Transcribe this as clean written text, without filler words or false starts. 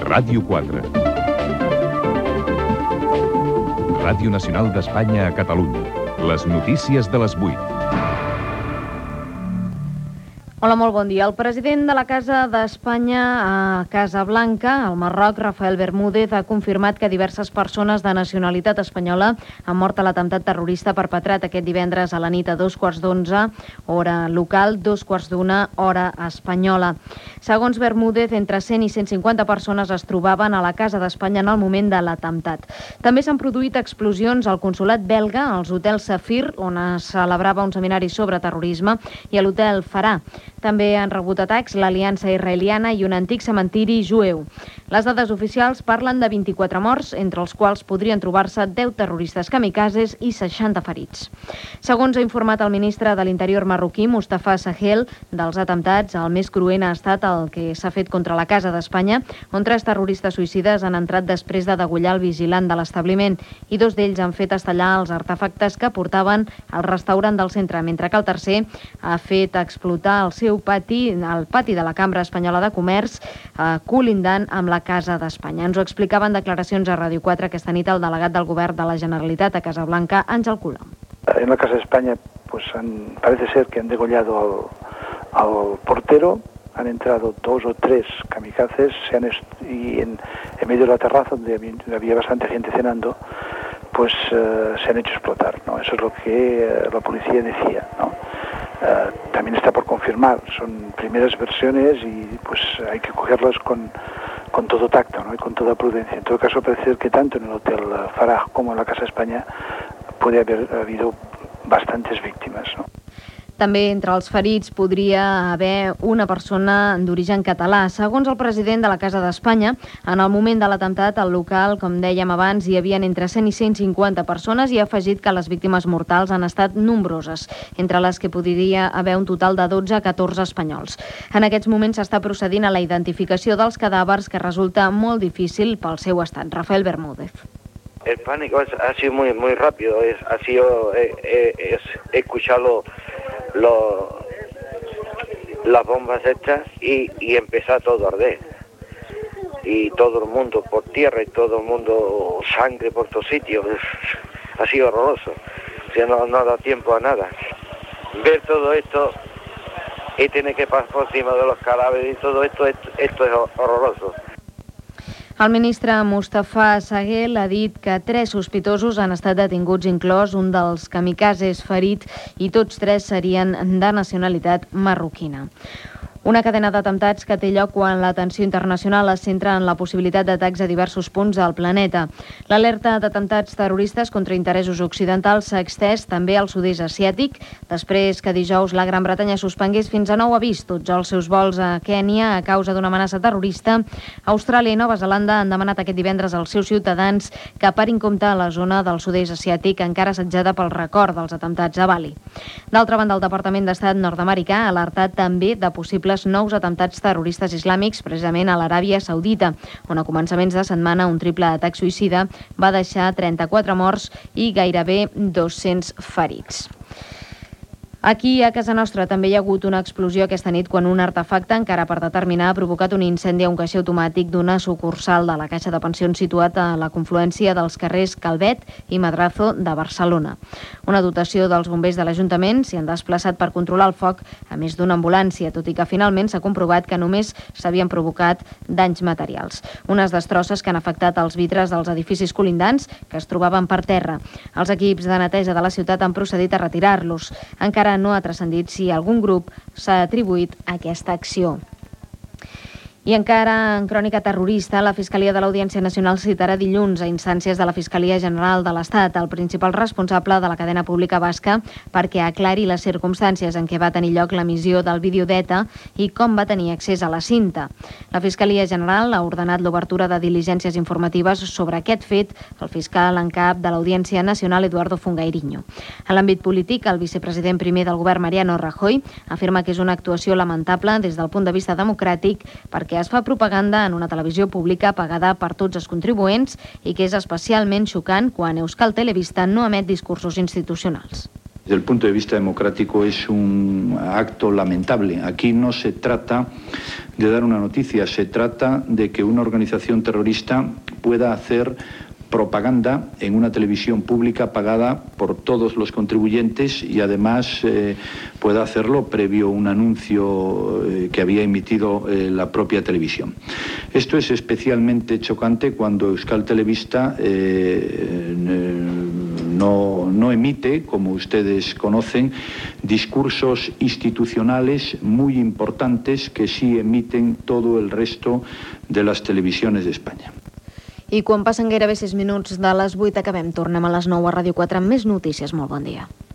Ràdio 4. Ràdio Nacional d'Espanya a Catalunya. Les notícies de les 8. Hola, molt bon dia. El president de la Casa d'Espanya a Casablanca, al Marroc, Rafael Bermúdez, ha confirmat que diverses persones de nacionalitat espanyola han mort a l'atemptat terrorista perpetrat aquest divendres a la nit a 2:15, hora local, 2:15, hora espanyola. Segons Bermúdez, entre 100 i 150 persones es trobaven a la Casa d'Espanya en el moment de l'atemptat. També s'han produït explosions al consolat belga, als hotels Safir, on es celebrava un seminari sobre terrorisme, i a l'hotel Farah. També han rebut atacs l'Aliança Israeliana i un antic cementiri jueu. Les dades oficials parlen de 24 morts, entre els quals podrien trobar-se 10 terroristes kamikazes i 60 ferits. Segons ha informat el ministre de l'Interior marroquí, Mustafa Sahel, dels atemptats, el més cruent ha estat el que s'ha fet contra la Casa d'Espanya, on 3 terroristes suïcides han entrat després de degollar el vigilant de l'establiment i 2 d'ells han fet estallar els artefactes que portaven al restaurant del centre, mentre que el tercer ha fet explotar el seu pati, el pati de la Cambra Espanyola de Comerç, colindant amb la Casa d'Espanya. Ens ho explicava en declaracions a Ràdio 4 aquesta nit el delegat del Govern de la Generalitat a Casablanca, Àngel Colom. En la Casa de España parece ser que han degollado al portero, han entrado 2 o 3 kamikazes y en medio de la terraza donde había bastante gente cenando, pues se han hecho explotar, ¿no? Eso es lo que la policía decía, ¿no? También está por confirmar, son primeras versiones y pues hay que cogerlas con todo tacto, ¿no? Y con toda prudencia. En todo caso, parece que tanto en el Hotel Farah como en la Casa de España puede haber habido bastantes víctimas, ¿no? També entre els ferits podria haver una persona d'origen català. Segons el president de la Casa d'Espanya, en el moment de l'atemptat al local, com dèiem abans, hi havia entre 100 i 150 persones i ha afegit que les víctimes mortals han estat nombroses, entre les que podria haver un total de 12 a 14 espanyols. En aquests moments s'està procedint a la identificació dels cadàvers, que resulta molt difícil pel seu estat. Rafael Bermúdez. El pánico ha sido muy rápido, he escuchado las bombas hechas y empezó todo a arder. Y todo el mundo por tierra y todo el mundo sangre por todos sitios. Ha sido horroroso. O sea, no da tiempo a nada. Ver todo esto y tener que pasar por encima de los cadáveres y todo esto es horroroso. El ministre Mustafa Sahel ha dit que 3 sospitosos han estat detinguts, inclòs un dels kamikazes ferit, i tots 3 serien de nacionalitat marroquina. Una cadena d'atemptats que té lloc quan l'atenció internacional es centra en la possibilitat d'atacs a diversos punts del planeta. L'alerta d'atemptats terroristes contra interessos occidentals s'ha extès també al sud-est asiàtic, després que dijous la Gran Bretanya suspengués fins a nou avís tots els seus vols a Kènia a causa d'una amenaça terrorista. Austràlia i Nova Zelanda han demanat aquest divendres als seus ciutadans que parin compte a la zona del sud-est asiàtic encara assetjada pel record dels atemptats a Bali. D'altra banda, el Departament d'Estat nord-americà ha alertat també de possibles nous atemptats terroristes islàmics precisament a l'Aràbia Saudita, on a començaments de setmana un triple atac suïcida va deixar 34 morts i gairebé 200 ferits. Aquí, a casa nostra, també hi ha hagut una explosió aquesta nit quan un artefacte, encara per determinar, ha provocat un incendi a un caixer automàtic d'una sucursal de la Caixa de Pensions situat a la confluència dels carrers Calvet i Madrazo de Barcelona. Una dotació dels bombers de l'Ajuntament s'hi han desplaçat per controlar el foc, a més d'una ambulància, tot i que finalment s'ha comprovat que només s'havien provocat danys materials. Unes destrosses que han afectat els vitres dels edificis colindants que es trobaven per terra. Els equips de neteja de la ciutat han procedit a retirar-los. Encara no ha transcendit si algun grup s'ha atribuït a aquesta acció. I encara en crònica terrorista, la Fiscalia de l'Audiència Nacional citarà dilluns a instàncies de la Fiscalia General de l'Estat el principal responsable de la cadena pública basca perquè aclari les circumstàncies en què va tenir lloc l'emissió del vídeo d'ETA i com va tenir accés a la cinta. La Fiscalia General ha ordenat l'obertura de diligències informatives sobre aquest fet al fiscal en cap de l'Audiència Nacional, Eduardo Fungairiño. En l'àmbit polític, el vicepresident primer del govern, Mariano Rajoy, afirma que és una actuació lamentable des del punt de vista democràtic perquè es fa propaganda en una televisió pública pagada per tots els contribuents i que és especialment xocant quan Euskal Telebista no emet discursos institucionals. Desde el punto de vista democrático es un acto lamentable. Aquí no se trata de dar una noticia, se trata de que una organización terrorista pueda hacer propaganda en una televisión pública pagada por todos los contribuyentes y además pueda hacerlo previo a un anuncio que había emitido la propia televisión. Esto es especialmente chocante cuando Euskal Telebista no emite, como ustedes conocen, discursos institucionales muy importantes que sí emiten todo el resto de las televisiones de España. I quan passen gairebé 6 minuts de les 8 acabem. Tornem a les 9 a Ràdio 4 amb més notícies. Molt bon dia.